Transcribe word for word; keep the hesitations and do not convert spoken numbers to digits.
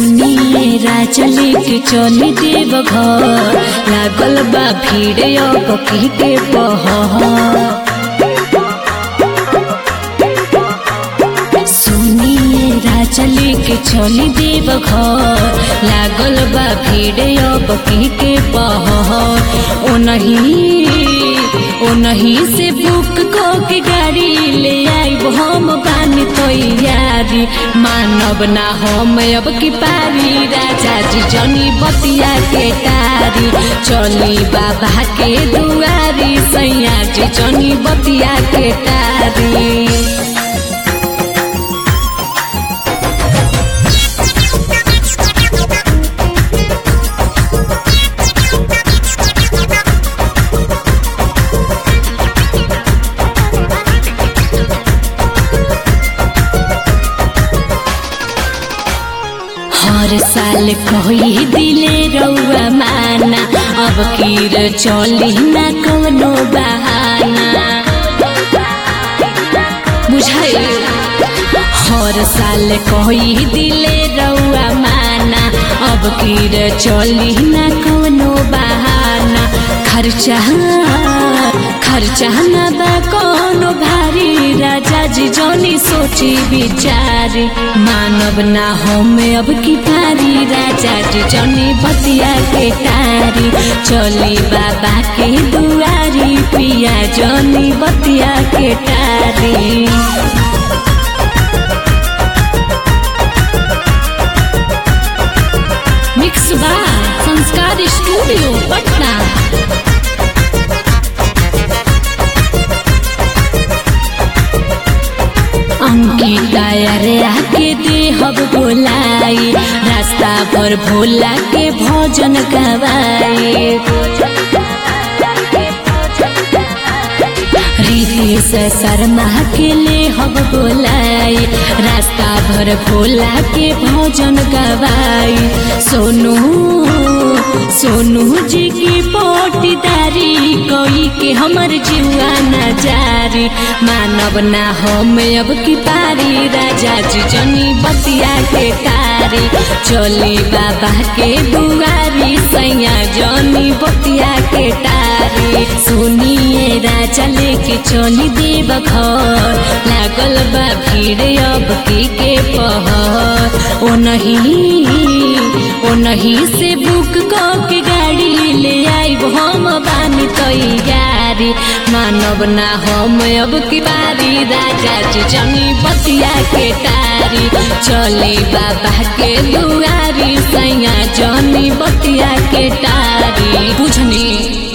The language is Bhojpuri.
सुनिए राजा लेके चली देव घर, लागल बा भीड़ अब की के पहर। सुनिए राजा लेके चली देव घर, लागल बा भीड़ अब की के पहर। ओ नहीं ओ नहीं से बुक को के गाड़ी ले आई हम बानी तैयारी, मानव ना हम अब की पारी। राजा जी जनी बतिया के तारी, चली बाबा के दुआरी, सैया जी जनी बतिया के तारी। हर साल कोई दिले रउआ माना, अब कीर चली ना कवनो बहाना, बुझाई। हर साल कोई दिले रउआ माना, अब कीर चली ना कवनो बहाना। खर्चा खर्चा ना बा कोनो भारी, राजा जी जनी सोची विचारी, मानव ना हम अब की पारी। राजा जी जनी बतिया के तारी, चली बाबा के दुआरी, पिया जनी बतिया के तारी। मिक्स बा संस्कार स्टूडियो पटना। अंकिता रे आके दे हब बोलाई, रास्ता पर भोला के भजन गवाई। रितेश शर्मा के ले हब बोलाई, रास्ता भर भोला के भजन गवाई। सोनू सोनू जी की पोटीदारी, कोई के हमर जीवा न जारी, मानव ना हम अब की पारी। राजा जी जनी बतिया के तारी, चली बाबा के दुआरी, सैया जनी बतिया के तारी। सुनिए राजा लेके चली देव घर, लागल बा भीड़ अब की के पहर। ओ नहीं ओ नहीं से बुक के गाड़ी ले आई हम बानी तैयारी, मानव ना हम अब की बारी। राजा जी जनी बतिया के तारी, चली बाबा के दुआरी, सैया जनी बतिया के तारी, बुझनी।